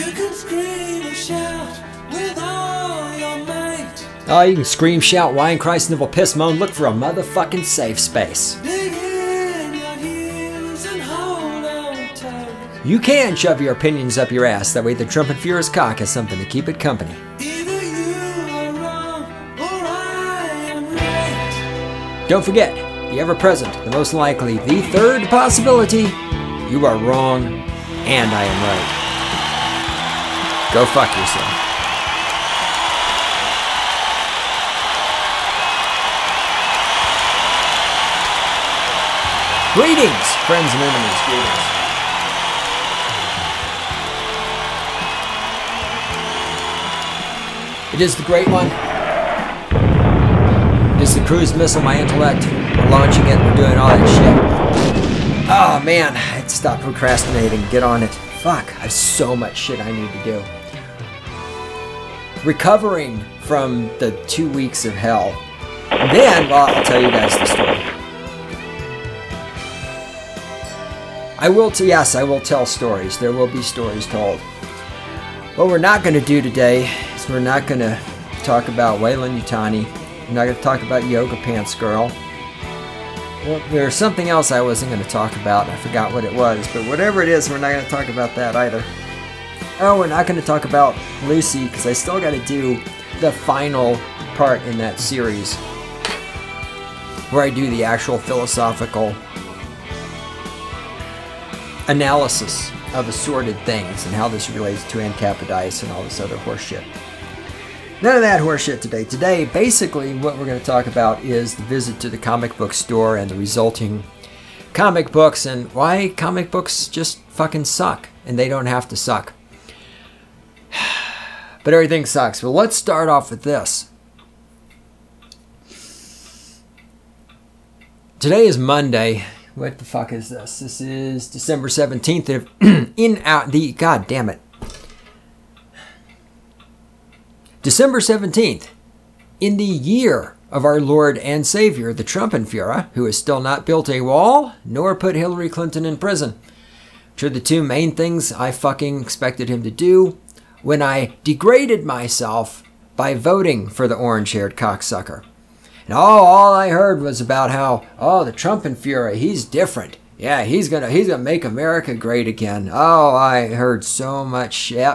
You can scream and shout with all your might. Oh, you can scream, shout, whine, cry, snivel, piss, moan, look for a motherfucking safe space. Dig in your heels and hold on tight. You can shove your opinions up your ass, that way the Trump and Fuhrer's cock has something to keep it company. Either you are wrong or I am right. Don't forget, the ever-present, the most likely, the third possibility, you are wrong and I am right. Go fuck yourself. Greetings, friends and enemies, greetings. It is the Great One. It is the cruise missile, my intellect. We're launching it, we're doing all that shit. Oh man, I had to stop procrastinating, get on it. Fuck, I have so much shit I need to do. Recovering from the 2 weeks of hell. And then, well, I'll tell you guys the story. I will tell stories. There will be stories told. What we're not going to do today is we're not going to talk about Weyland Yutani. We're not going to talk about Yoga Pants Girl. Well, there's something else I wasn't going to talk about. I forgot what it was. But whatever it is, we're not going to talk about that either. Oh, we're not going to talk about Lucy because I still got to do the final part in that series where I do the actual philosophical analysis of assorted things and how this relates to Ancapidice and all this other horseshit. None of that horseshit today. Today, basically, what we're going to talk about is the visit to the comic book store and the resulting comic books and why comic books just fucking suck and they don't have to suck. But everything sucks. Well, let's start off with this. Today is Monday. What the fuck is this? This is December 17th. God damn it. December 17th. In the year of our Lord and Savior, the Trumpenführer, who has still not built a wall, nor put Hillary Clinton in prison. Which are the two main things I fucking expected him to do when I degraded myself by voting for the orange-haired cocksucker. And all I heard was about how, the Trumpenführer, he's different. Yeah, he's gonna make America great again. Oh, I heard so much shit.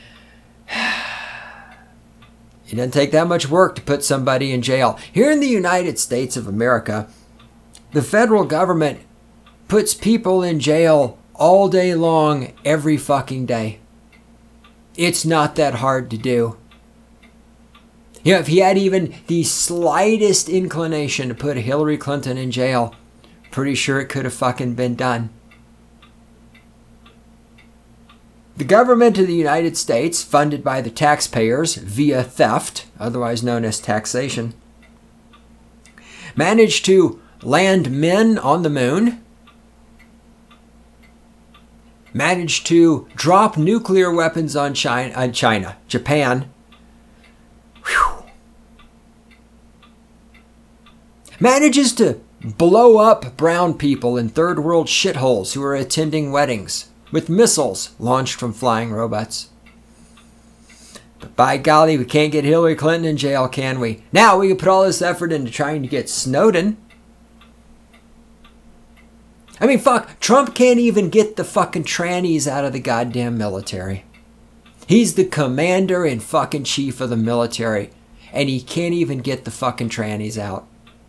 It doesn't take that much work to put somebody in jail. Here in the United States of America, the federal government puts people in jail all day long, every fucking day. It's not that hard to do. You know, if he had even the slightest inclination to put Hillary Clinton in jail, pretty sure it could have fucking been done. The government of the United States, funded by the taxpayers via theft, otherwise known as taxation, managed to land men on the moon, managed to drop nuclear weapons on Japan, manages to blow up brown people in third world shitholes who are attending weddings with missiles launched from flying robots. But by golly, we can't get Hillary Clinton in jail, can we? Now we can put all this effort into trying to get Snowden. I mean, fuck, Trump can't even get the fucking trannies out of the goddamn military. He's the commander and fucking chief of the military, and he can't even get the fucking trannies out.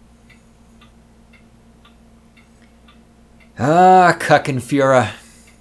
Kuckenführer.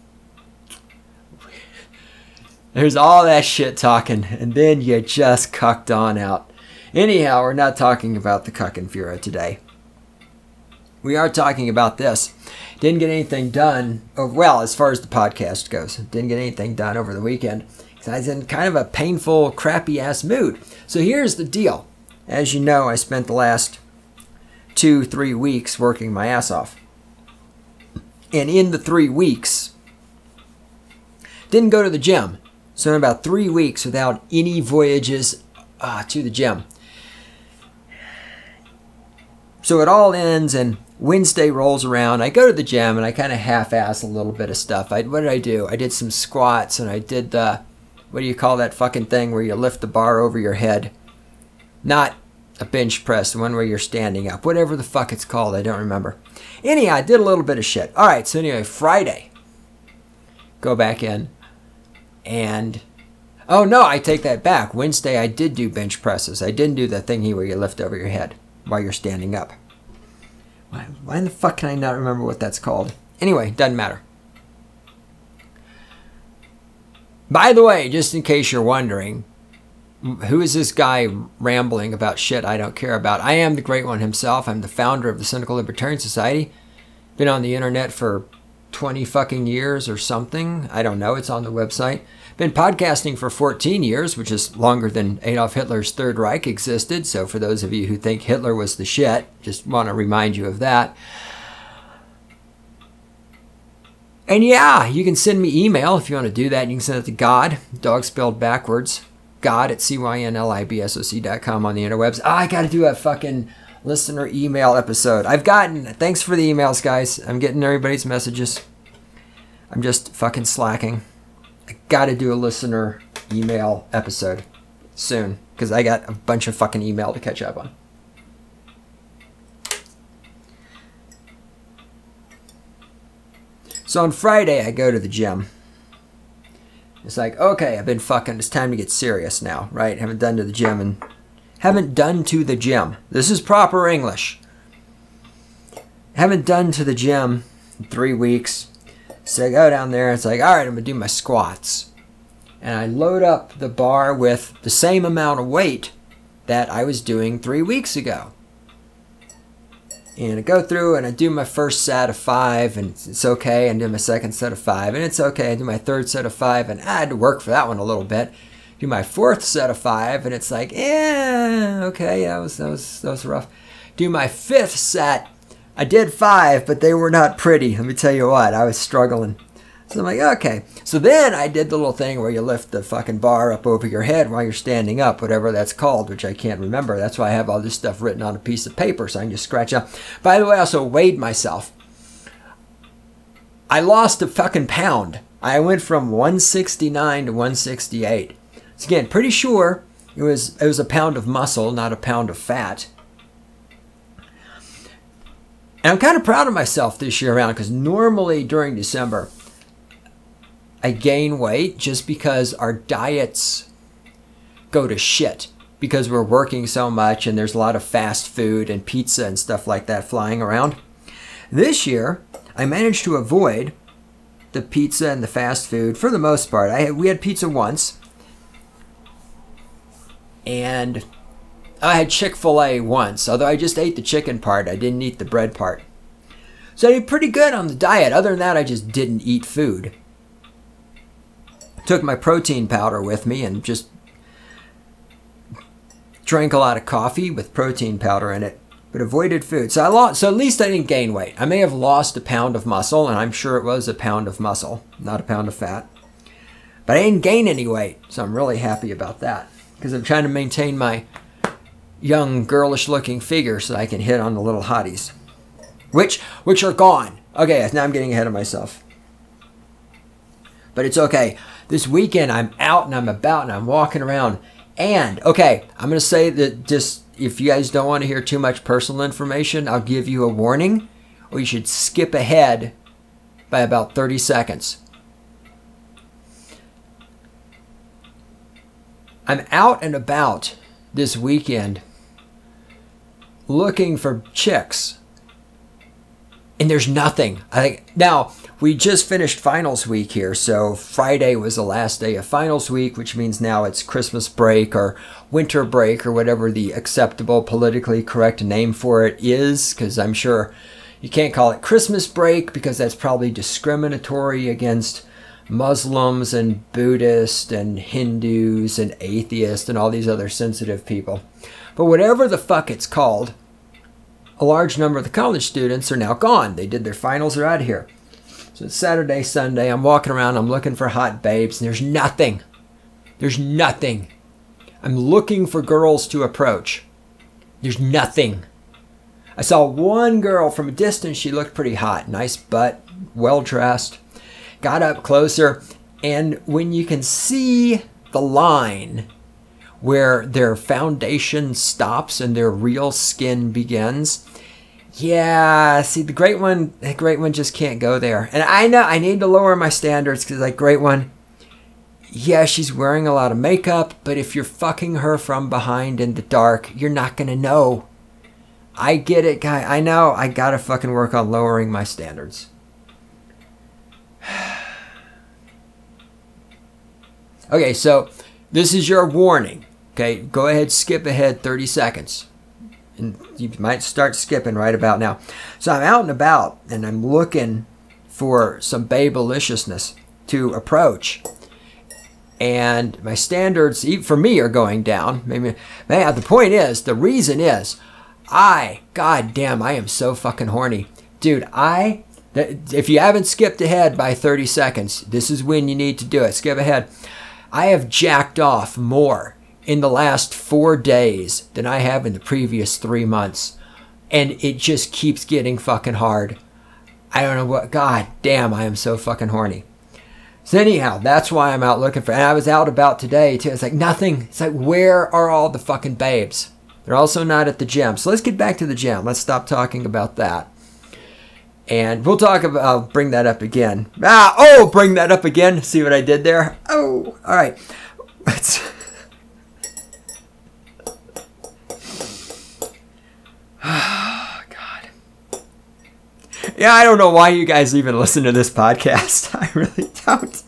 There's all that shit talking, and then you just cucked on out. Anyhow, we're not talking about the Kuckenführer today. We are talking about this. Didn't get anything done, well, as far as the podcast goes. Didn't get anything done over the weekend because I was in kind of a painful, crappy-ass mood. So here's the deal. As you know, I spent the last 2-3 weeks working my ass off. And in the 3 weeks, didn't go to the gym. So in about 3 weeks without any voyages to the gym. So it all ends and Wednesday rolls around. I go to the gym and I kind of half-ass a little bit of stuff. What did I do? I did some squats and I did the what do you call that fucking thing where you lift the bar over your head? Not a bench press, the one where you're standing up. Whatever the fuck it's called, I don't remember. Anyhow, I did a little bit of shit. All right, so anyway, Friday, go back in, and oh no, I take that back. Wednesday, I did do bench presses. I didn't do the thingy where you lift over your head while you're standing up. Why in the fuck can I not remember what that's called? Anyway, doesn't matter. By the way, just in case you're wondering, who is this guy rambling about shit I don't care about? I am the Great One himself. I'm the founder of the Cynical Libertarian Society. Been on the internet for 20 fucking years or something. I don't know. It's on the website. Been podcasting for 14 years, which is longer than Adolf Hitler's Third Reich existed. So for those of you who think Hitler was the shit, just want to remind you of that. And yeah, you can send me email if you want to do that. You can send it to God, dog spelled backwards, God at cynlibsoc.com on the interwebs. I got to do a fucking listener email episode. Thanks for the emails, guys. I'm getting everybody's messages. I'm just fucking slacking. I got to do a listener email episode soon because I got a bunch of fucking email to catch up on. So on Friday, I go to the gym. It's like, okay, it's time to get serious now, right? Haven't done to the gym. This is proper English. Haven't done to the gym in 3 weeks. So I go down there, it's like, all right, I'm going to do my squats. And I load up the bar with the same amount of weight that I was doing 3 weeks ago. And I go through and I do my first set of 5 and it's okay. And do my second set of 5 and it's okay. I do my third set of 5 and I had to work for that one a little bit. Do my fourth set of 5 and it's like, okay, that was rough. Do my fifth set. I did 5, but they were not pretty. Let me tell you what, I was struggling. So I'm like, okay. So then I did the little thing where you lift the fucking bar up over your head while you're standing up, whatever that's called, which I can't remember. That's why I have all this stuff written on a piece of paper so I can just scratch out. By the way, I also weighed myself. I lost a fucking pound. I went from 169 to 168. So again, pretty sure it was a pound of muscle, not a pound of fat. And I'm kind of proud of myself this year around because normally during December, I gain weight just because our diets go to shit because we're working so much and there's a lot of fast food and pizza and stuff like that flying around. This year, I managed to avoid the pizza and the fast food for the most part. We had pizza once and I had Chick-fil-A once, although I just ate the chicken part. I didn't eat the bread part. So I did pretty good on the diet. Other than that, I just didn't eat food. Took my protein powder with me and just drank a lot of coffee with protein powder in it, but avoided food. So at least I didn't gain weight. I may have lost a pound of muscle, and I'm sure it was a pound of muscle, not a pound of fat. But I didn't gain any weight, so I'm really happy about that because I'm trying to maintain my young, girlish-looking figure so I can hit on the little hotties, which are gone. Okay, now I'm getting ahead of myself. But it's okay. This weekend, I'm out and I'm about and I'm walking around. And, okay, I'm going to say that just if you guys don't want to hear too much personal information, I'll give you a warning, or you should skip ahead by about 30 seconds. I'm out and about this weekend looking for chicks. And there's nothing. Now, we just finished finals week here, so Friday was the last day of finals week, which means now it's Christmas break or winter break or whatever the acceptable, politically correct name for it is, because I'm sure you can't call it Christmas break because that's probably discriminatory against Muslims and Buddhists and Hindus and atheists and all these other sensitive people. But whatever the fuck it's called, a large number of the college students are now gone. They did their finals, they're out of here. So it's Saturday, Sunday, I'm walking around, I'm looking for hot babes, and there's nothing. There's nothing. I'm looking for girls to approach. There's nothing. I saw one girl from a distance, she looked pretty hot. Nice butt, well dressed. Got up closer, and when you can see the line where their foundation stops and their real skin begins. Yeah, see, the great one just can't go there. And I know I need to lower my standards because, like, great one, yeah, she's wearing a lot of makeup, but if you're fucking her from behind in the dark, you're not going to know. I get it, guy. I know. I got to fucking work on lowering my standards. Okay, so this is your warning. Okay, go ahead, skip ahead 30 seconds. And you might start skipping right about now. So I'm out and about, and I'm looking for some babeliciousness to approach. And my standards, for me, are going down. Maybe, man, the point is, the reason is, goddamn, I am so fucking horny. Dude, if you haven't skipped ahead by 30 seconds, this is when you need to do it. Skip ahead. I have jacked off more in the last 4 days than I have in the previous 3 months. And it just keeps getting fucking hard. I don't know what, god damn, I am so fucking horny. So anyhow, that's why I'm out looking for, and I was out about today too. It's like nothing. It's like, where are all the fucking babes? They're also not at the gym. So let's get back to the gym. Let's stop talking about that. And we'll talk about, I'll bring that up again. Bring that up again. See what I did there? Oh, all right. Let's... Oh, God. Yeah, I don't know why you guys even listen to this podcast. I really don't.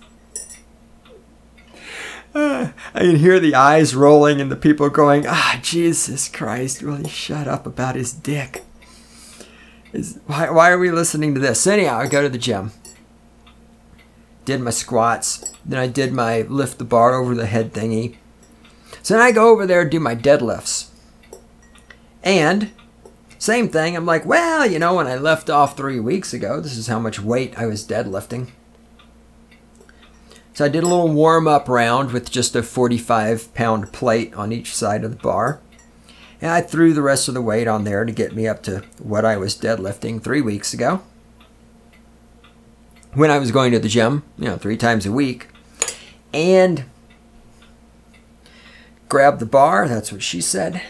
I can hear the eyes rolling and the people going, Jesus Christ, will he shut up about his dick? Why are we listening to this? So anyhow, I go to the gym. Did my squats. Then I did my lift the bar over the head thingy. So then I go over there and do my deadlifts. And same thing. I'm like, well, when I left off 3 weeks ago, this is how much weight I was deadlifting. So I did a little warm-up round with just a 45-pound plate on each side of the bar. And I threw the rest of the weight on there to get me up to what I was deadlifting 3 weeks ago. When I was going to the gym, 3 times a week. And grab the bar, that's what she said.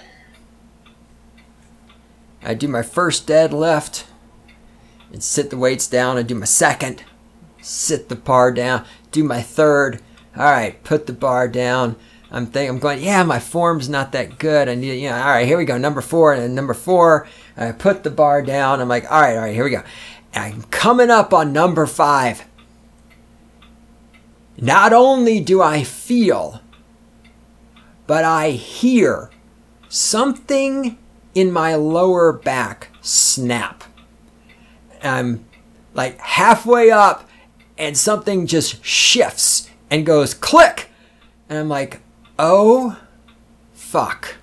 I do my first deadlift and sit the weights down. I do my second, sit the bar down, do my third. All right, put the bar down. I'm going, yeah, my form's not that good. I need, all right, here we go. Number 4 and number 4. I put the bar down. I'm like, all right, here we go. And I'm coming up on number 5. Not only do I feel, but I hear something in my lower back snap. I'm like halfway up and something just shifts and goes click. And I'm like, oh, fuck.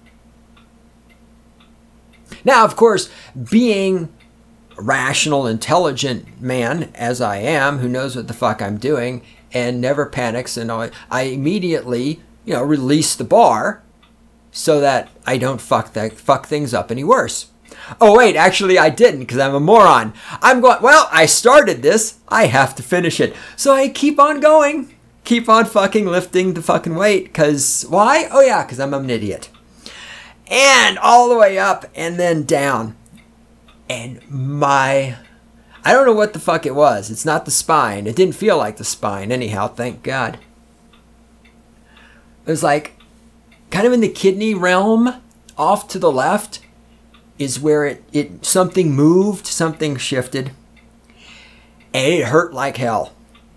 Now, of course, being a rational, intelligent man, as I am, who knows what the fuck I'm doing and never panics, and I immediately, release the bar so that I don't fuck things up any worse. Oh, wait, actually I didn't because I'm a moron. I'm going, well, I started this. I have to finish it. So I keep on going. Keep on fucking lifting the fucking weight. Because, why? Oh, yeah, because I'm an idiot. And all the way up and then down. And I don't know what the fuck it was. It's not the spine. It didn't feel like the spine anyhow, thank God. It was like, kind of in the kidney realm, off to the left, is where it something moved, something shifted. And it hurt like hell.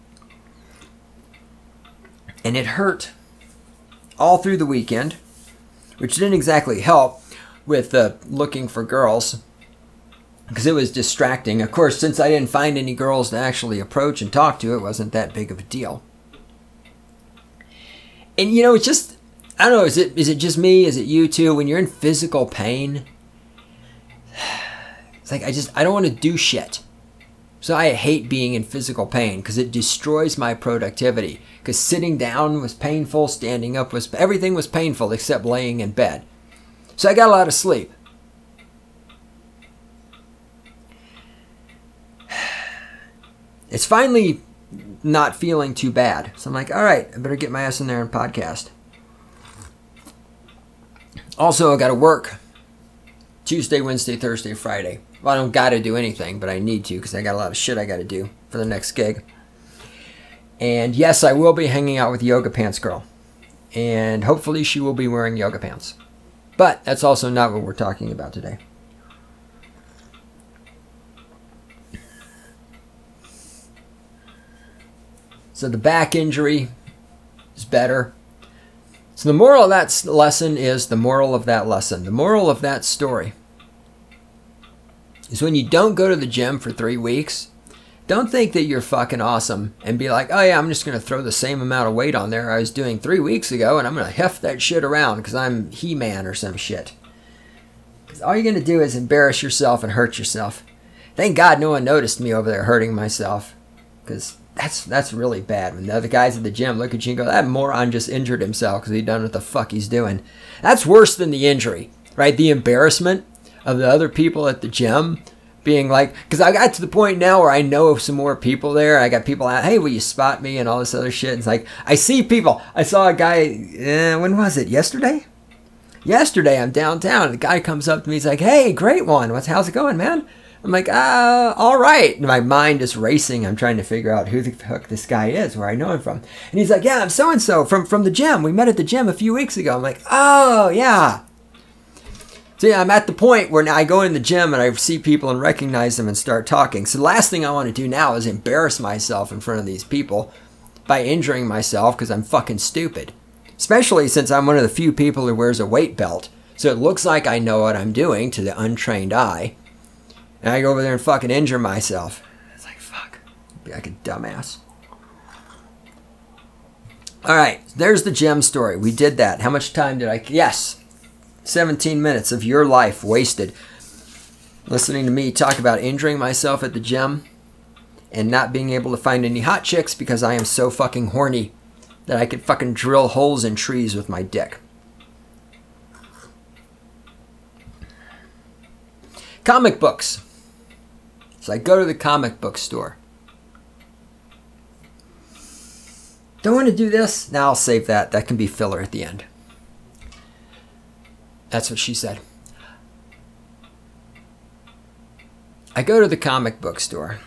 And it hurt all through the weekend, which didn't exactly help with looking for girls, because it was distracting. Of course, since I didn't find any girls to actually approach and talk to, it wasn't that big of a deal. And it's just, I don't know, is it just me? Is it you too? When you're in physical pain, it's like I don't want to do shit. So I hate being in physical pain because it destroys my productivity. Because sitting down was painful, standing up everything was painful except laying in bed. So I got a lot of sleep. It's finally not feeling too bad. So I'm like, all right, I better get my ass in there and podcast. Also, I got to work Tuesday, Wednesday, Thursday, Friday. Well, I don't got to do anything, but I need to because I got a lot of shit I got to do for the next gig. And yes, I will be hanging out with Yoga Pants Girl. And hopefully she will be wearing yoga pants. But that's also not what we're talking about today. So the back injury is better. So the moral of that lesson is the moral of that lesson. The moral of that story is when you don't go to the gym for 3 weeks, don't think that you're fucking awesome and be like, oh yeah, I'm just going to throw the same amount of weight on there I was doing 3 weeks ago and I'm going to heft that shit around because I'm He-Man or some shit. Because all you're going to do is embarrass yourself and hurt yourself. Thank God no one noticed me over there hurting myself. Because that's really bad. When the other guys at the gym look at you and go, that moron just injured himself because he done what the fuck he's doing. That's worse than the injury, right? The embarrassment of the other people at the gym being like, because I got to the point now where I know of some more people there. I got people out, hey, will you spot me and all this other shit. It's like, I see people. I saw a guy, when was it? Yesterday? Yesterday, I'm downtown. And the guy comes up to me. He's like, hey, great one. How's it going, man? I'm like, all right. And my mind is racing. I'm trying to figure out who the fuck this guy is, where I know him from. And he's like, yeah, I'm so-and-so from the gym. We met at the gym a few weeks ago. I'm like, oh, yeah. So yeah, I'm at the point where now I go in the gym and I see people and recognize them and start talking. So the last thing I want to do now is embarrass myself in front of these people by injuring myself because I'm fucking stupid. Especially since I'm one of the few people who wears a weight belt. So it looks like I know what I'm doing to the untrained eye. And I go over there and fucking injure myself. It's like, fuck. Be like a dumbass. Alright, there's the gym story. We did that. How much time did I... Yes. 17 minutes of your life wasted listening to me talk about injuring myself at the gym and not being able to find any hot chicks because I am so fucking horny that I could fucking drill holes in trees with my dick. Comic books. So I go to the comic book store. Don't want to do this? Now I'll save that. That can be filler at the end. That's what she said. I go to the comic book store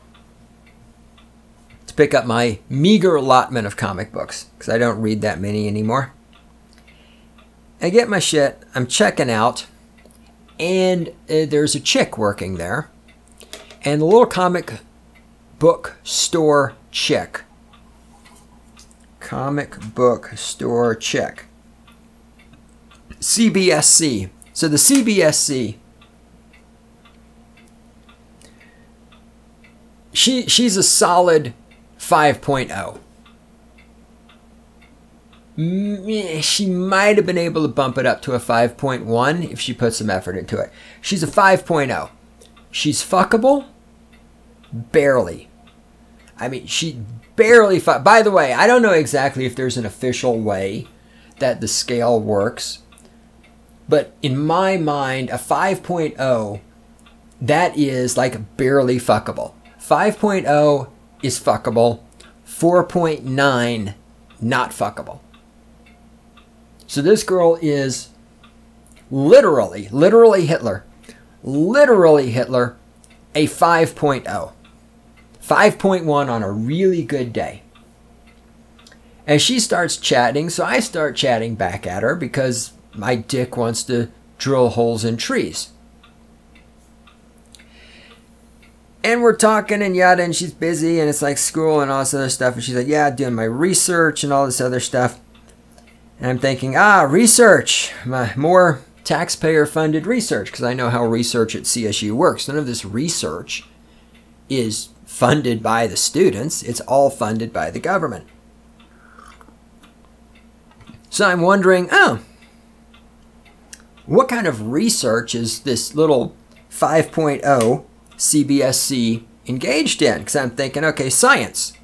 to pick up my meager allotment of comic books because I don't read that many anymore. I get my shit. I'm checking out. And there's a chick working there. And the little comic book store chick. Comic book store chick. CBSC. So the CBSC, she's a solid 5.0. She might have been able to bump it up to a 5.1 if she put some effort into it. She's a 5.0. She's fuckable? Barely. I mean, she barely... By the way, I don't know exactly if there's an official way that the scale works. But in my mind, a 5.0, that is like barely fuckable. 5.0 is fuckable. 4.9, not fuckable. So this girl is literally Hitler, a 5.0. 5.1 on a really good day. And she starts chatting, so I start chatting back at her because my dick wants to drill holes in trees. And we're talking and yada, and she's busy, and it's like school and all this other stuff. And she's like, yeah, doing my research and all this other stuff. And I'm thinking, research, more taxpayer-funded research, because I know how research at CSU works. None of this research is funded by the students. It's all funded by the government. So I'm wondering, what kind of research is this little 5.0 CBSC engaged in? Because I'm thinking, okay, science.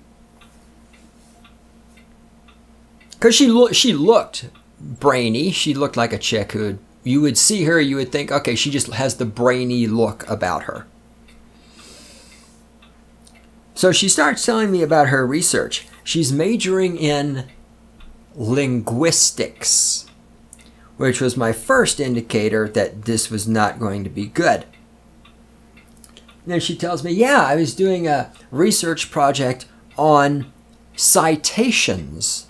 Because she looked brainy. She looked like a chick who you would see her, you would think, okay, she just has the brainy look about her. So she starts telling me about her research. She's majoring in linguistics, which was my first indicator that this was not going to be good. And then she tells me, yeah, I was doing a research project on citations.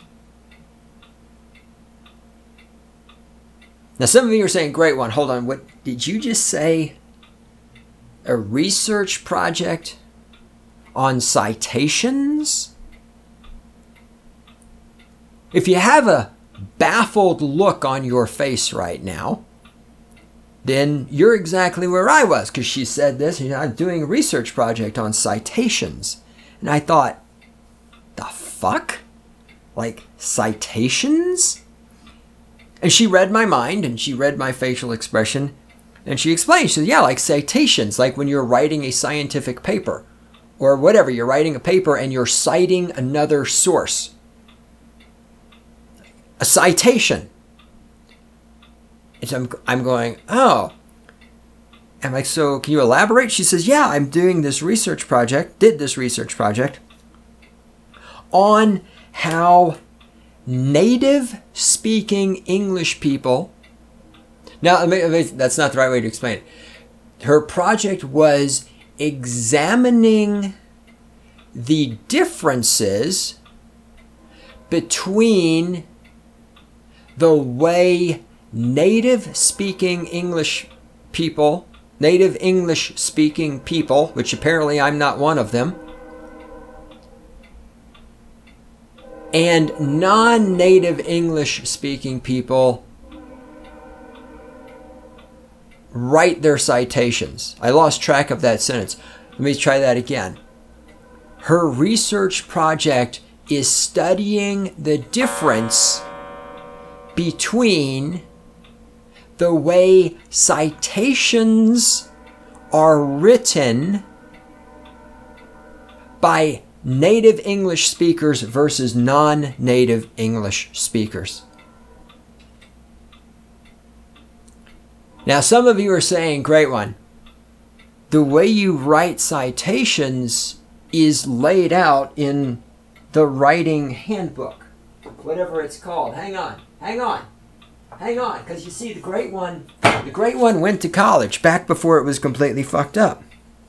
Now, some of you are saying, great one, hold on, what did you just say? A research project on citations? If you have a baffled look on your face right now, then you're exactly where I was, because she said this, I'm doing a research project on citations. And I thought, the fuck? Like, citations? And she read my mind, and she read my facial expression, and she explained, she said, yeah, like citations, like when you're writing a scientific paper, or whatever, you're writing a paper and you're citing another source. A citation. And so I'm going, oh. I'm like, so can you elaborate? She says, yeah, I'm doing this research project, did this research project on how native speaking English people, now that's not the right way to explain it. Her project was examining the differences between the way native English speaking people, which apparently I'm not one of them, and non-native English speaking people write their citations. I lost track of that sentence. Let me try that again. Her research project is studying the difference between the way citations are written by native English speakers versus non-native English speakers. Now, some of you are saying, great one, the way you write citations is laid out in the writing handbook, whatever it's called. Hang on, because you see, the great one went to college back before it was completely fucked up.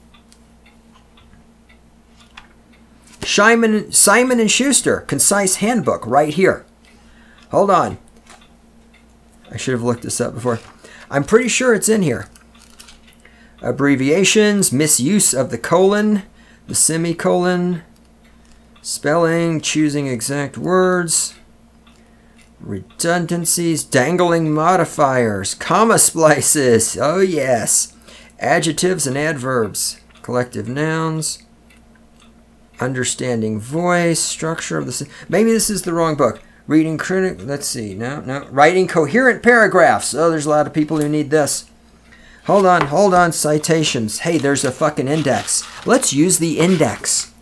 Simon & Schuster, Concise Handbook, right here. Hold on. I should have looked this up before. I'm pretty sure it's in here. Abbreviations, misuse of the colon, the semicolon, spelling, choosing exact words, redundancies, dangling modifiers, comma splices, oh yes, adjectives and adverbs, collective nouns, understanding voice, structure of the... Maybe this is the wrong book. Reading critic... Let's see. No. Writing coherent paragraphs. Oh, there's a lot of people who need this. Hold on. Citations. Hey, there's a fucking index. Let's use the index.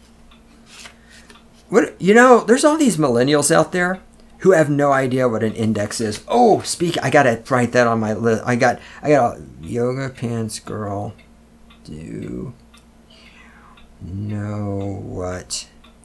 There's all these millennials out there who have no idea what an index is. Oh, I gotta write that on my list. I got a yoga pants girl. Do know what?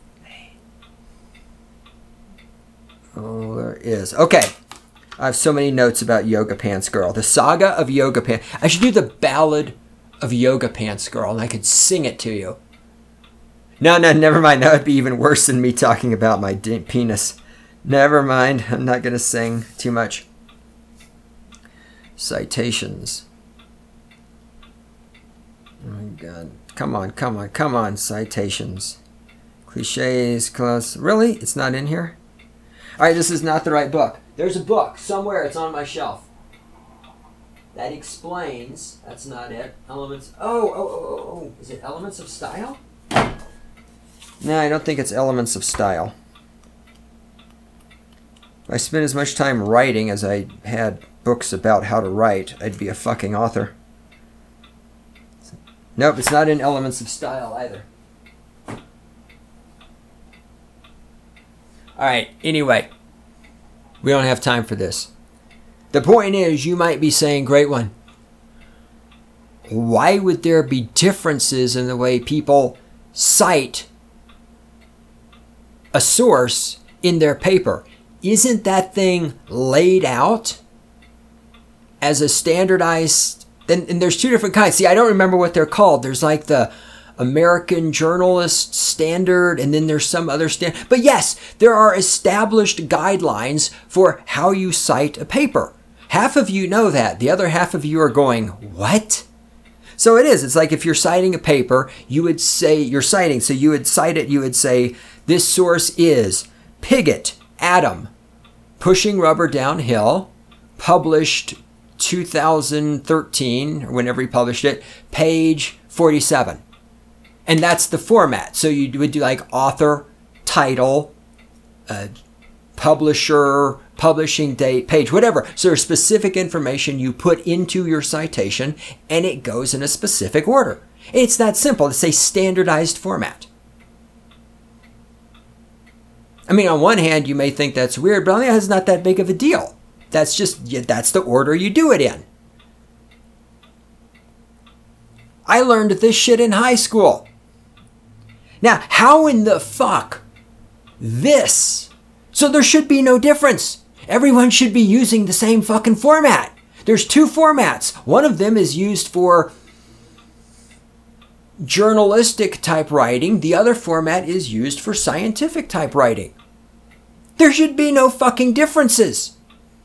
Oh, there is. Okay. I have so many notes about Yoga Pants Girl. The Saga of Yoga Pants. I should do the Ballad of Yoga Pants Girl, and I could sing it to you. No, never mind. That would be even worse than me talking about my penis. Never mind. I'm not going to sing too much. Citations. Oh my God. Come on. Citations. Cliches, close. Really? It's not in here? All right, this is not the right book. There's a book somewhere. It's on my shelf. That explains. That's not it. Elements. Oh. Is it Elements of Style? No, I don't think it's Elements of Style. If I spent as much time writing as I had books about how to write, I'd be a fucking author. Nope, it's not in Elements of Style either. Alright, anyway. We don't have time for this. The point is, you might be saying, great one, why would there be differences in the way people cite a source in their paper, isn't that thing laid out as a standardized? And there's two different kinds. See, I don't remember what they're called. There's like the American Journalist Standard, and then there's some other standard. But yes, there are established guidelines for how you cite a paper. Half of you know that. The other half of you are going, what? So it is. It's like if you're citing a paper, you would say you're citing. So you would cite it. You would say, this source is Pigott, Adam, Pushing Rubber Downhill, published 2013, or whenever he published it, page 47. And that's the format. So you would do like author, title, publisher, publishing date, page, whatever. So there's specific information you put into your citation, and it goes in a specific order. It's that simple. It's a standardized format. I mean, on one hand, you may think that's weird, but on the other hand, it's not that big of a deal. That's the order you do it in. I learned this shit in high school. Now, how in the fuck this? So there should be no difference. Everyone should be using the same fucking format. There's two formats. One of them is used for journalistic type writing. The other format is used for scientific type writing. There should be no fucking differences.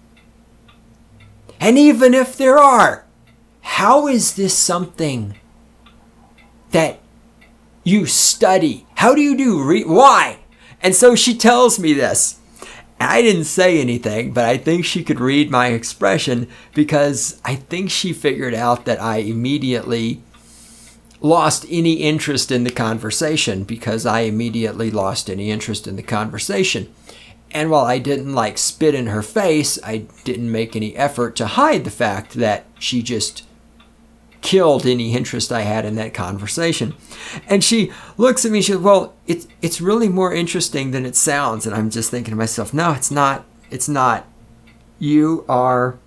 And even if there are, how is this something that you study? How do you do? Why? And so she tells me this. I didn't say anything, but I think she could read my expression because I think she figured out that I immediately lost any interest in the conversation because I immediately lost any interest in the conversation. And while I didn't like spit in her face, I didn't make any effort to hide the fact that she just killed any interest I had in that conversation. And she looks at me, she goes, well, it's really more interesting than it sounds. And I'm just thinking to myself, no, it's not. It's not. You are,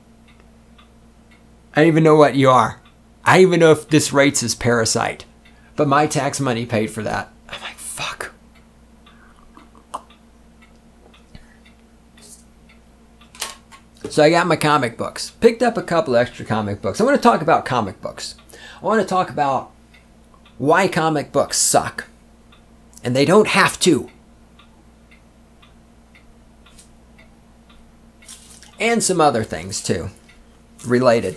I don't even know what you are. I don't even know if this rates as Parasite. But my tax money paid for that. I'm like, fuck. So I got my comic books. Picked up a couple extra comic books. I want to talk about comic books. I want to talk about why comic books suck. And they don't have to. And some other things too. Related.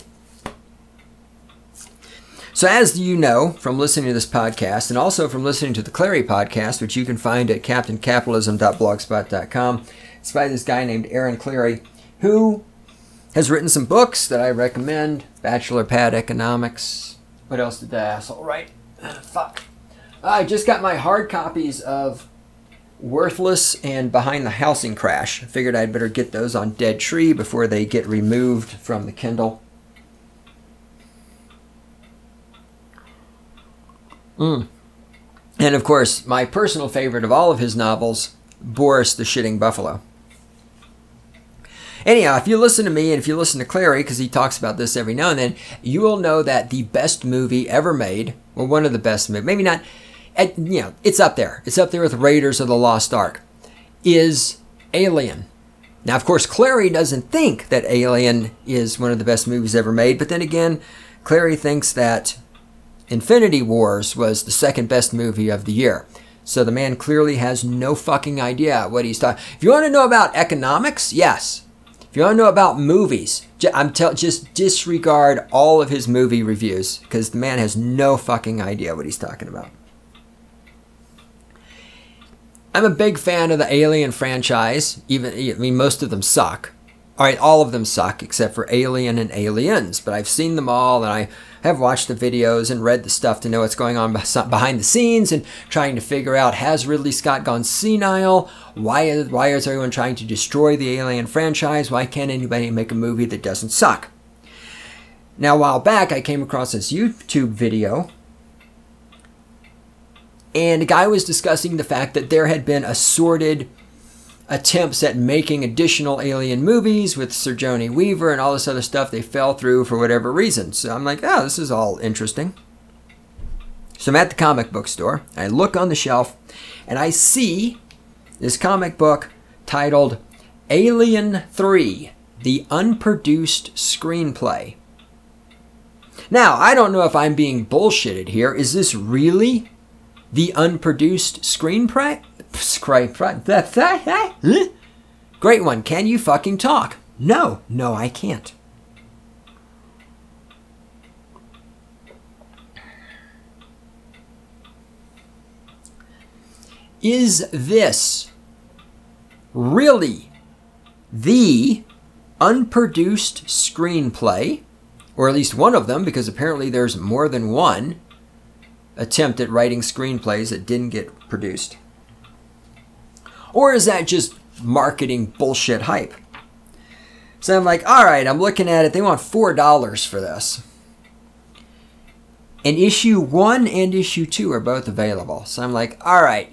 So as you know from listening to this podcast and also from listening to the Clary podcast, which you can find at captaincapitalism.blogspot.com, it's by this guy named Aaron Clarey, who has written some books that I recommend. Bachelor Pad Economics. What else did that asshole write? Fuck. I just got my hard copies of Worthless and Behind the Housing Crash. I figured I'd better get those on Dead Tree before they get removed from the Kindle. And of course, my personal favorite of all of his novels, Boris the Shitting Buffalo. Anyhow, if you listen to me and if you listen to Clary, because he talks about this every now and then, you will know that the best movie ever made, or one of the best movies, maybe not, it's up there. It's up there with Raiders of the Lost Ark, is Alien. Now, of course, Clary doesn't think that Alien is one of the best movies ever made, but then again, Clary thinks that Infinity Wars was the second best movie of the year. So the man clearly has no fucking idea what he's talking. If you want to know about economics, yes. If you want to know about movies, just disregard all of his movie reviews because the man has no fucking idea what he's talking about. I'm a big fan of the Alien franchise. Most of them suck. All right, all of them suck except for Alien and Aliens. But I've seen them all, and I have watched the videos and read the stuff to know what's going on behind the scenes and trying to figure out, has Ridley Scott gone senile? Why is everyone trying to destroy the Alien franchise? Why can't anybody make a movie that doesn't suck? Now, a while back, I came across this YouTube video, and a guy was discussing the fact that there had been assorted attempts at making additional Alien movies with Sigourney Weaver and all this other stuff. They fell through for whatever reason. So I'm like, oh, this is all interesting. So I'm at the comic book store. I look on the shelf and I see This comic book titled Alien 3, The Unproduced Screenplay. Now, I don't know if I'm being bullshitted here. Is this really the unproduced screenplay? Great one. Can you fucking talk? No, I can't. Is this really the unproduced screenplay? Or at least one of them, because apparently there's more than one attempt at writing screenplays that didn't get produced. Or is that just marketing bullshit hype? So I'm like, all right, I'm looking at it. They want $4 for this. And issue 1 and issue 2 are both available. So I'm like, all right,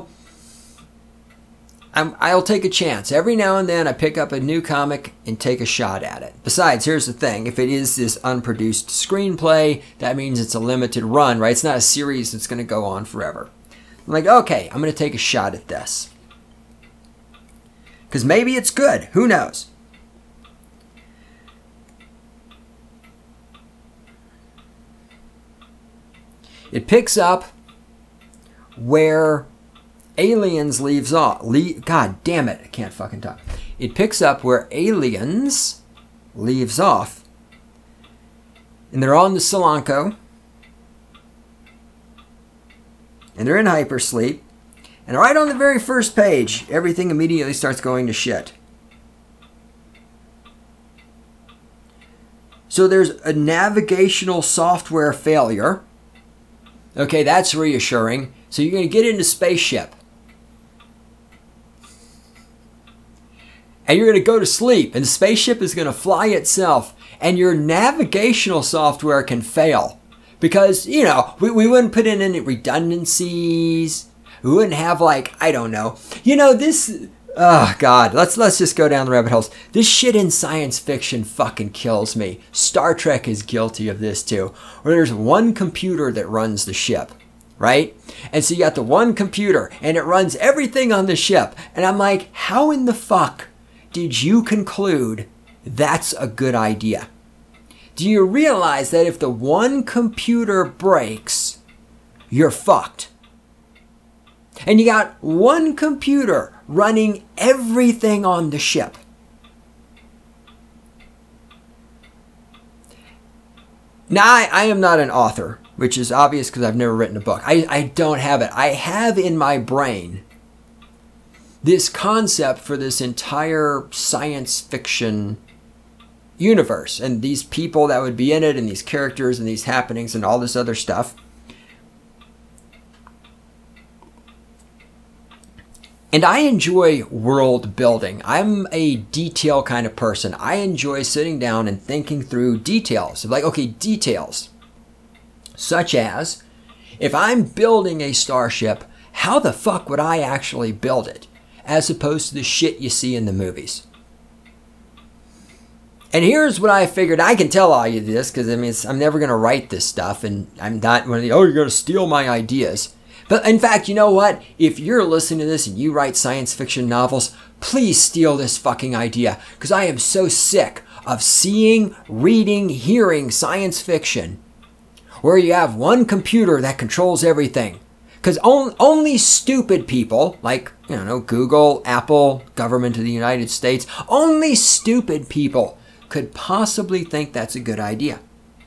I'll take a chance. Every now and then I pick up a new comic and take a shot at it. Besides, here's the thing. If it is this unproduced screenplay, that means it's a limited run, right? It's not a series that's going to go on forever. I'm like, okay, I'm going to take a shot at this. Because maybe it's good. Who knows? It picks up where Aliens leaves off. God damn it, I can't fucking talk. It picks up where Aliens leaves off. And they're on the Solanco. And they're in hypersleep. And right on the very first page, everything immediately starts going to shit. So there's a navigational software failure. Okay, that's reassuring. So you're going to get into spaceship. And you're going to go to sleep. And the spaceship is going to fly itself. And your navigational software can fail. Because, we wouldn't put in any redundancies. We wouldn't have I don't know. This... Oh, God. Let's just go down the rabbit holes. This shit in science fiction fucking kills me. Star Trek is guilty of this too. Where there's one computer that runs the ship, right? And so you got the one computer, and it runs everything on the ship. And I'm like, how in the fuck did you conclude that's a good idea? Do you realize that if the one computer breaks, you're fucked? And you got one computer running everything on the ship. Now, I am not an author, which is obvious because I've never written a book. I don't have it. I have in my brain this concept for this entire science fiction universe. And these people that would be in it, and these characters, and these happenings, and all this other stuff. And I enjoy world building. I'm a detail kind of person. I enjoy sitting down and thinking through details. Details. Such as, if I'm building a starship, how the fuck would I actually build it? As opposed to the shit you see in the movies. And here's what I figured. I can tell all you this because, I'm never going to write this stuff. And I'm not one of the, you're going to steal my ideas. But in fact, you know what? If you're listening to this and you write science fiction novels, please steal this fucking idea. Because I am so sick of seeing, reading, hearing science fiction where you have one computer that controls everything. Because only stupid people, like, Google, Apple, government of the United States, only stupid people could possibly think that's a good idea.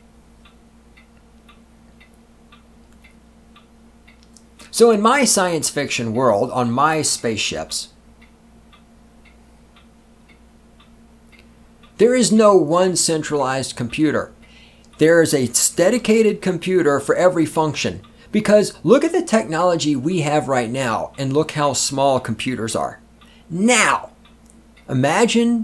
So in my science fiction world, on my spaceships, there is no one centralized computer. There is a dedicated computer for every function. Because look at the technology we have right now, and look how small computers are. Now, imagine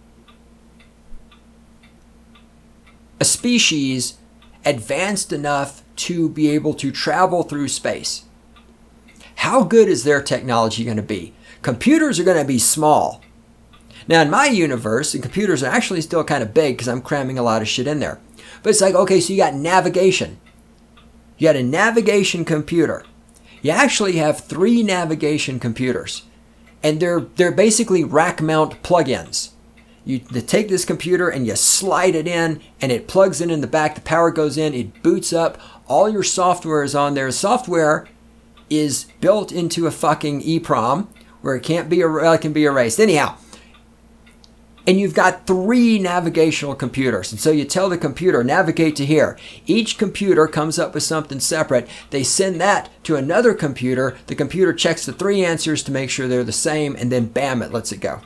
a species advanced enough to be able to travel through space. How good is their technology going to be? Computers are going to be small. Now, in my universe, the computers are actually still kind of big because I'm cramming a lot of shit in there. But it's okay, so you got navigation. You got a navigation computer. You actually have 3 navigation computers. And they're basically rack mount plugins. You take this computer and you slide it in, and it plugs in the back. The power goes in, it boots up. All your software is on there. Software is built into a fucking EEPROM where it can be erased. Anyhow, and you've got 3 navigational computers. And so you tell the computer, navigate to here. Each computer comes up with something separate. They send that to another computer. The computer checks the 3 answers to make sure they're the same, and then bam, it lets it go.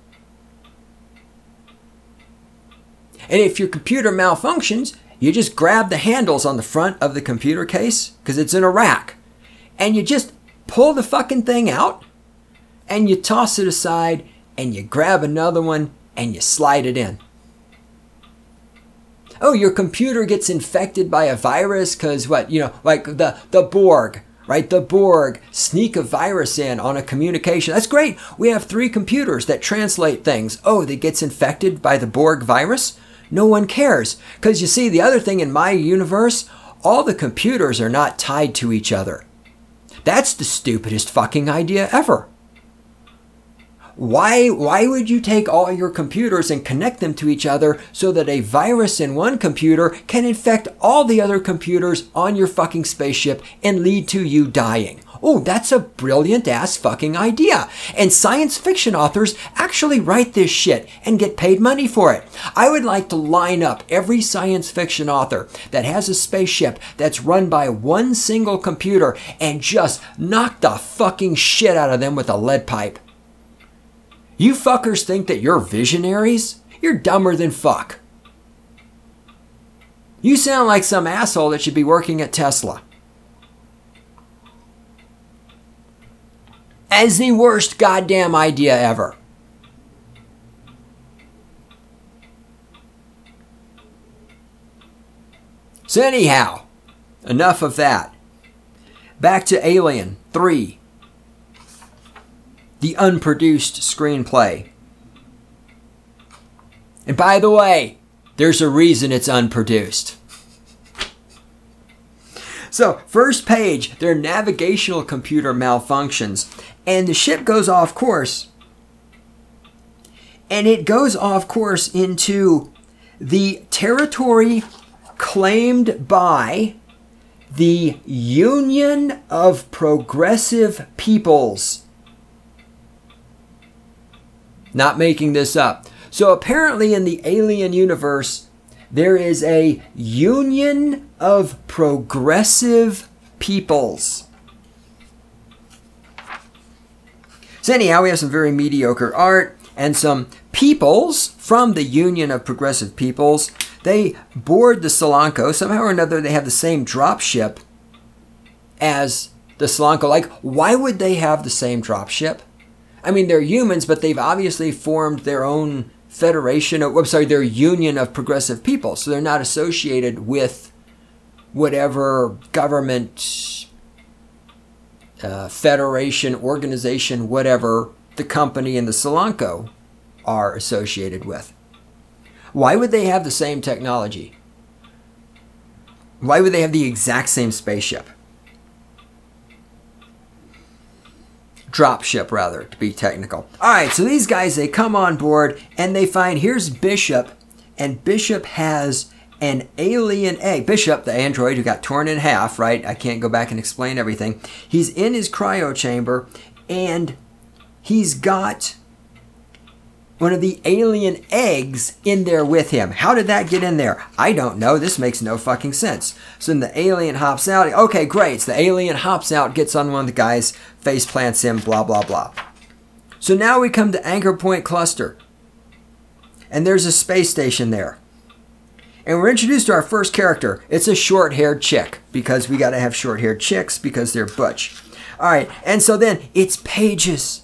And if your computer malfunctions, you just grab the handles on the front of the computer case, because it's in a rack, and you just pull the fucking thing out, and you toss it aside, and you grab another one, and you slide it in. Oh, your computer gets infected by a virus because what? Like the Borg, right? The Borg sneak a virus in on a communication. That's great. We have 3 computers that translate things. Oh, that gets infected by the Borg virus? No one cares. Because you see, the other thing in my universe, all the computers are not tied to each other. That's the stupidest fucking idea ever. Why would you take all your computers and connect them to each other so that a virus in one computer can infect all the other computers on your fucking spaceship and lead to you dying? Oh, that's a brilliant ass fucking idea. And science fiction authors actually write this shit and get paid money for it. I would like to line up every science fiction author that has a spaceship that's run by one single computer and just knock the fucking shit out of them with a lead pipe. You fuckers think that you're visionaries? You're dumber than fuck. You sound like some asshole that should be working at Tesla. As the worst goddamn idea ever. So anyhow, enough of that. Back to Alien 3. The unproduced screenplay. And by the way, there's a reason it's unproduced. So, first page, their navigational computer malfunctions, and the ship goes off course. And it goes off course into the territory claimed by the Union of Progressive Peoples. Not making this up. So apparently in the Alien universe, there is a Union of Progressive Peoples. So anyhow, we have some very mediocre art and some peoples from the Union of Progressive Peoples. They board the Solanco. Somehow or another, they have the same dropship as the Solanco. Like, why would they have the same dropship? I mean, they're humans, but they've obviously formed their own federation, their Union of Progressive People. So they're not associated with whatever government, federation, organization, whatever the company and the Solanco are associated with. Why would they have the same technology? Why would they have the exact same spaceship? Dropship, rather, to be technical. All right, so these guys, they come on board and they find here's Bishop, and Bishop has an alien egg. Bishop, the android who got torn in half, right? I can't go back and explain everything. He's in his cryo chamber and he's got one of the alien eggs in there with him. How did that get in there? I don't know. This makes no fucking sense. So then the alien hops out. Okay, great. So the alien hops out, gets on one of the guys, face plants him, blah, blah, blah. So now we come to Anchor Point Cluster. And there's a space station there. And we're introduced to our first character. It's a short-haired chick, because we got to have short-haired chicks because they're butch. All right, and so then it's pages.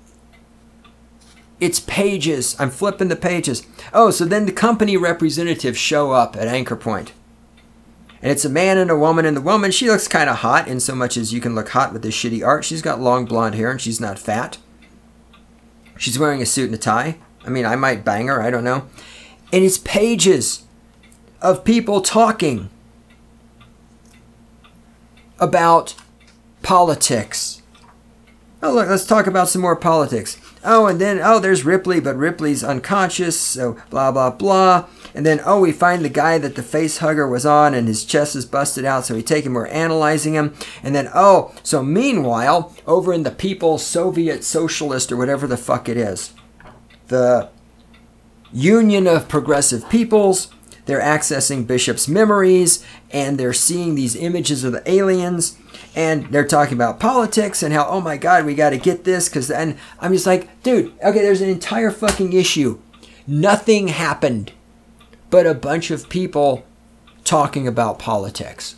It's pages. I'm flipping the pages. Oh, so then the company representatives show up at Anchor Point. And it's a man and a woman. And the woman, she looks kind of hot in so much as you can look hot with this shitty art. She's got long blonde hair and she's not fat. She's wearing a suit and a tie. I mean, I might bang her. I don't know. And it's pages of people talking about politics. Oh, look, let's talk about some more politics. Oh, and then, there's Ripley, but Ripley's unconscious, so blah, blah, blah. And then, we find the guy that the face hugger was on and his chest is busted out, so we take him, we're analyzing him. And then, so meanwhile, over in the People's Soviet Socialist or whatever the fuck it is, the Union of Progressive Peoples, they're accessing Bishop's memories, and they're seeing these images of the aliens, and they're talking about politics and how, oh my God, we got to get this, and I'm just like, dude, okay, there's an entire fucking issue. Nothing happened but a bunch of people talking about politics.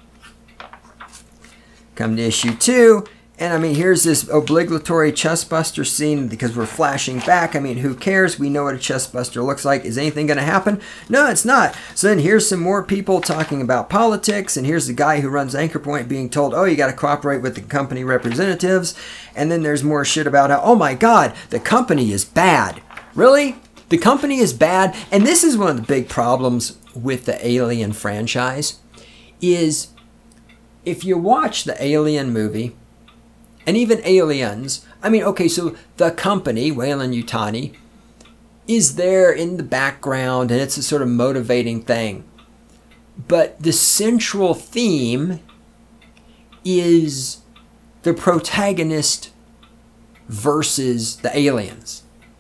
Come to issue 2. And I mean, here's this obligatory chestbuster scene because we're flashing back. I mean, who cares? We know what a chestbuster looks like. Is anything going to happen? No, it's not. So then here's some more people talking about politics. And here's the guy who runs Anchor Point being told, you got to cooperate with the company representatives. And then there's more shit about how, oh my God, the company is bad. Really? The company is bad? And this is one of the big problems with the Alien franchise is if you watch the Alien movie, and even Aliens, I mean, okay, so the company, Weyland-Yutani, is there in the background, and it's a sort of motivating thing. But the central theme is the protagonist versus the aliens.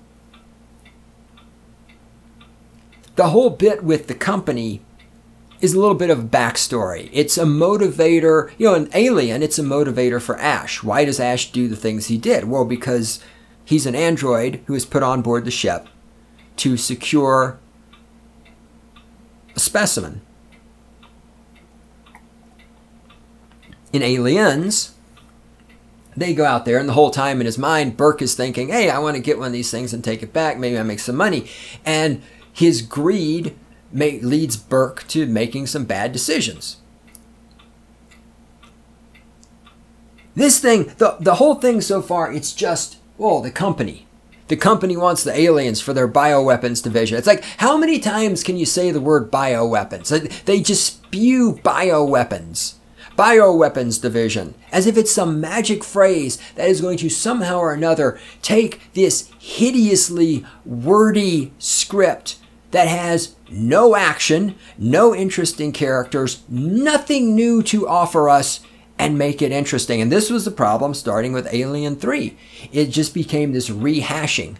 The whole bit with the company is a little bit of a backstory. It's a motivator. An Alien, it's a motivator for Ash. Why does Ash do the things he did? Well, because he's an android who is put on board the ship to secure a specimen. In Aliens, they go out there, and the whole time in his mind, Burke is thinking, hey, I want to get one of these things and take it back. Maybe I make some money. And his greed leads Burke to making some bad decisions. This thing, the whole thing so far, it's just, the company. The company wants the aliens for their bioweapons division. It's like, how many times can you say the word bioweapons? They just spew bioweapons. Bioweapons division. As if it's some magic phrase that is going to somehow or another take this hideously wordy script that has no action, no interesting characters, nothing new to offer us, and make it interesting. And this was the problem starting with Alien 3. It just became this rehashing.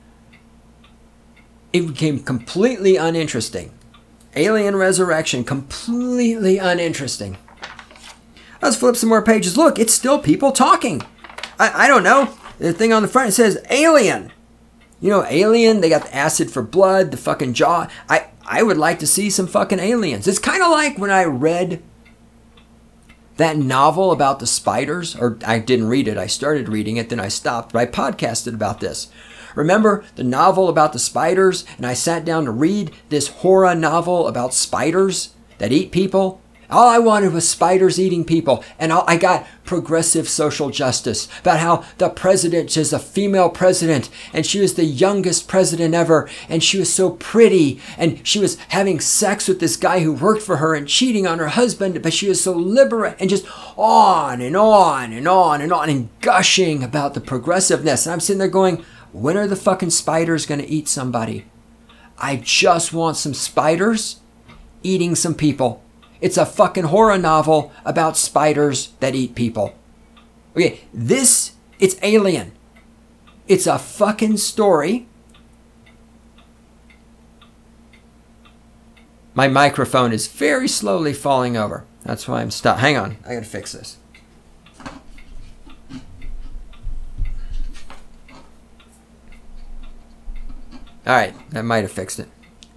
It became completely uninteresting. Alien Resurrection, completely uninteresting. Let's flip some more pages. Look, it's still people talking. I don't know. The thing on the front, it says Alien. Alien, they got the acid for blood, the fucking jaw. I would like to see some fucking aliens. It's kind of like when I read that novel about the spiders, or I didn't read it. I started reading it, then I stopped, but I podcasted about this. Remember the novel about the spiders? And I sat down to read this horror novel about spiders that eat people. All I wanted was spiders eating people. And I got progressive social justice about how the president is a female president and she was the youngest president ever and she was so pretty and she was having sex with this guy who worked for her and cheating on her husband, but she was so liberal, and just on and on and on and on and gushing about the progressiveness. And I'm sitting there going, when are the fucking spiders going to eat somebody? I just want some spiders eating some people. It's a fucking horror novel about spiders that eat people. Okay, it's Alien. It's a fucking story. My microphone is very slowly falling over. That's why I'm stopped. Hang on, I gotta fix this. All right, that might have fixed it.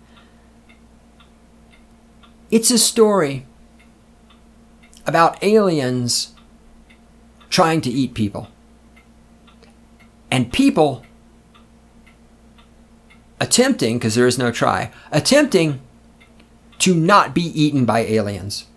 It's a story about aliens trying to eat people. And people attempting, because there is no try, attempting to not be eaten by aliens.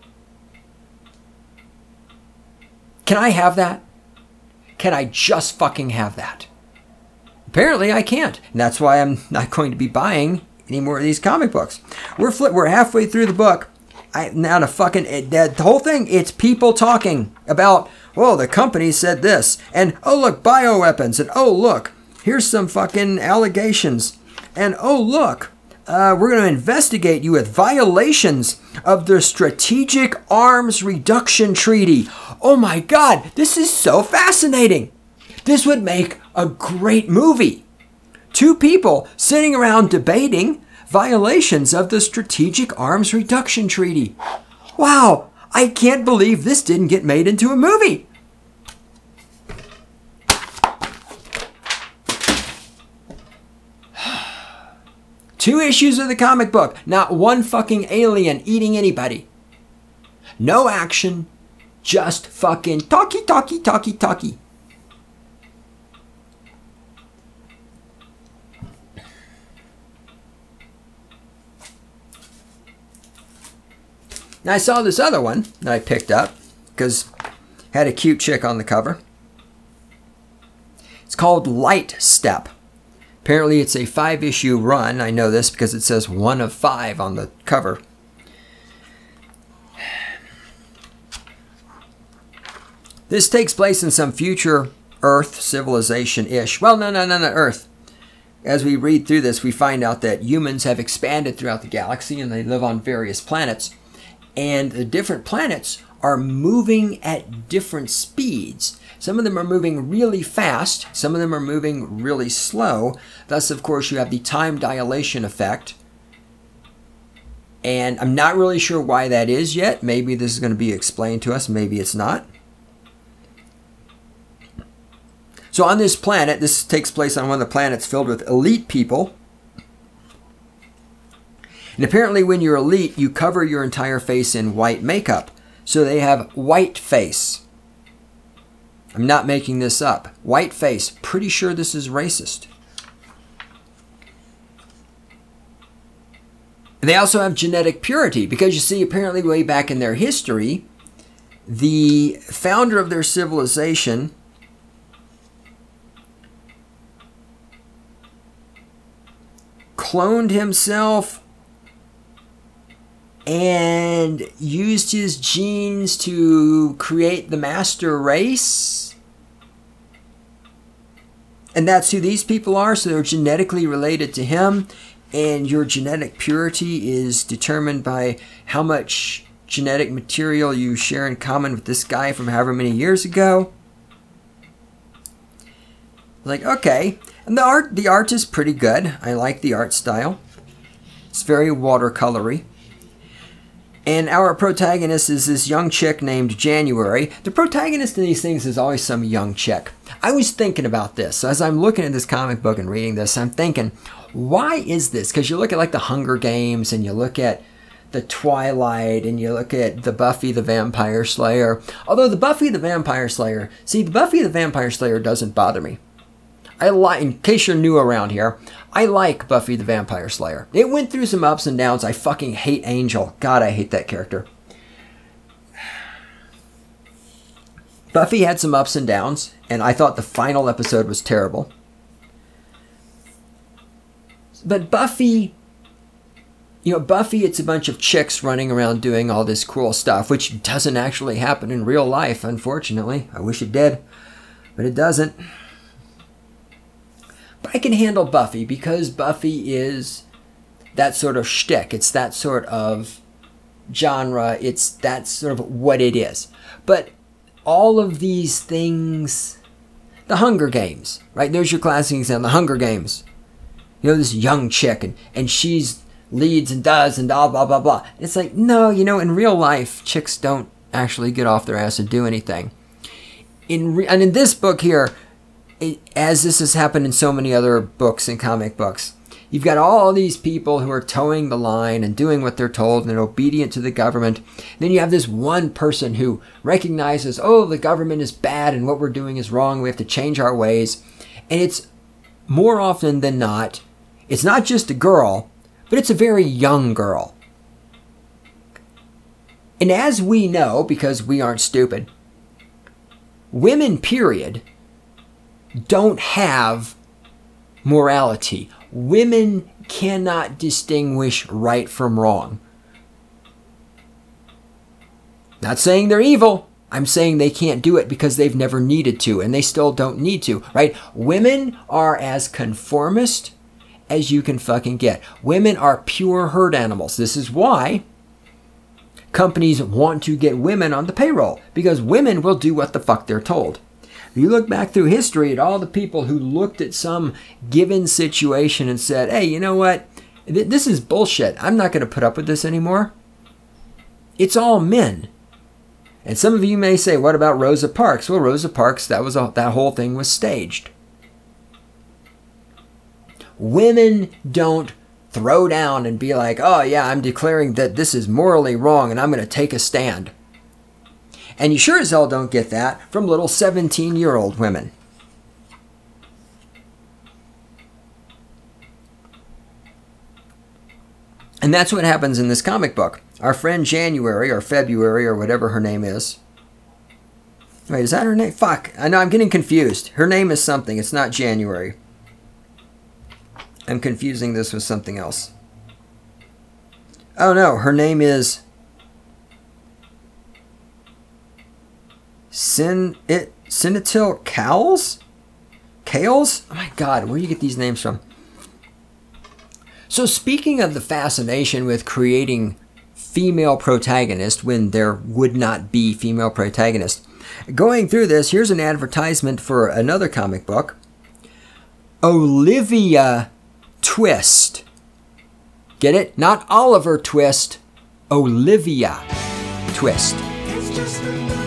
Can I have that? Can I just fucking have that? Apparently I can't. And that's why I'm not going to be buying any more of these comic books. We're halfway through the book. The whole thing, it's people talking about, well, the company said this, and oh look, bioweapons, and oh look, here's some fucking allegations, and oh look, we're going to investigate you with violations of the Strategic Arms Reduction Treaty. Oh my God, this is so fascinating. This would make a great movie. Two people sitting around debating violations of the Strategic Arms Reduction Treaty. Wow, I can't believe this didn't get made into a movie. Two issues of the comic book, not one fucking alien eating anybody. No action, just fucking talky. Now I saw this other one that I picked up because it had a cute chick on the cover. It's called Light Step. Apparently it's a 5-issue run. I know this because it says 1 of 5 on the cover. This takes place in some future Earth civilization-ish. Well, no, Earth. As we read through this, we find out that humans have expanded throughout the galaxy and they live on various planets. And the different planets are moving at different speeds. Some of them are moving really fast. Some of them are moving really slow. Thus, of course, you have the time dilation effect. And I'm not really sure why that is yet. Maybe this is going to be explained to us. Maybe it's not. So on this planet, this takes place on one of the planets filled with elite people. And apparently when you're elite, you cover your entire face in white makeup. So they have white face. I'm not making this up. White face. Pretty sure this is racist. They also have genetic purity because you see, apparently way back in their history, the founder of their civilization cloned himself and used his genes to create the master race. And that's who these people are. So they're genetically related to him. And your genetic purity is determined by how much genetic material you share in common with this guy from however many years ago. Like, okay. And the art is pretty good. I like the art style. It's very watercolory. And our protagonist is this young chick named January. The protagonist in these things is always some young chick. I was thinking about this. So as I'm looking at this comic book and reading this, I'm thinking, why is this? Because you look at like the Hunger Games and you look at the Twilight and you look at the Buffy the Vampire Slayer. Although the Buffy the Vampire Slayer doesn't bother me. In case you're new around here, I like Buffy the Vampire Slayer. It went through some ups and downs. I fucking hate Angel. God, I hate that character. Buffy had some ups and downs, and I thought the final episode was terrible. But Buffy, it's a bunch of chicks running around doing all this cool stuff, which doesn't actually happen in real life, unfortunately. I wish it did, but it doesn't. But I can handle Buffy because Buffy is that sort of shtick. It's that sort of genre. It's that sort of what it is. But all of these things, the Hunger Games, right? There's your classic example, the Hunger Games. This young chick and she's leads and does and blah, blah, blah, blah. It's like, no, in real life, chicks don't actually get off their ass and do anything. And in this book here, as this has happened in so many other books and comic books, you've got all these people who are towing the line and doing what they're told and they're obedient to the government. Then you have this one person who recognizes, the government is bad and what we're doing is wrong. We have to change our ways. And it's more often than not, it's not just a girl, but it's a very young girl. And as we know, because we aren't stupid, women, period, don't have morality. Women cannot distinguish right from wrong. Not saying they're evil. I'm saying they can't do it because they've never needed to, and they still don't need to, right? Women are as conformist as you can fucking get. Women are pure herd animals. This is why companies want to get women on the payroll, because women will do what the fuck they're told. If you look back through history at all the people who looked at some given situation and said, hey, you know what? This is bullshit. I'm not going to put up with this anymore. It's all men. And some of you may say, what about Rosa Parks? Well, Rosa Parks, that whole thing was staged. Women don't throw down and be like, oh yeah, I'm declaring that this is morally wrong and I'm going to take a stand. And you sure as hell don't get that from little 17-year-old women. And that's what happens in this comic book. Our friend January or February or whatever her name is. Wait, is that her name? Fuck. I know, I'm getting confused. Her name is something. It's not January. I'm confusing this with something else. Oh no, her name is Sinitil Cowles? Kales? Oh my god, where do you get these names from? So speaking of the fascination with creating female protagonist when there would not be female protagonist, going through this, here's an advertisement for another comic book. Olivia Twist. Get it? Not Oliver Twist. Olivia Twist. It's just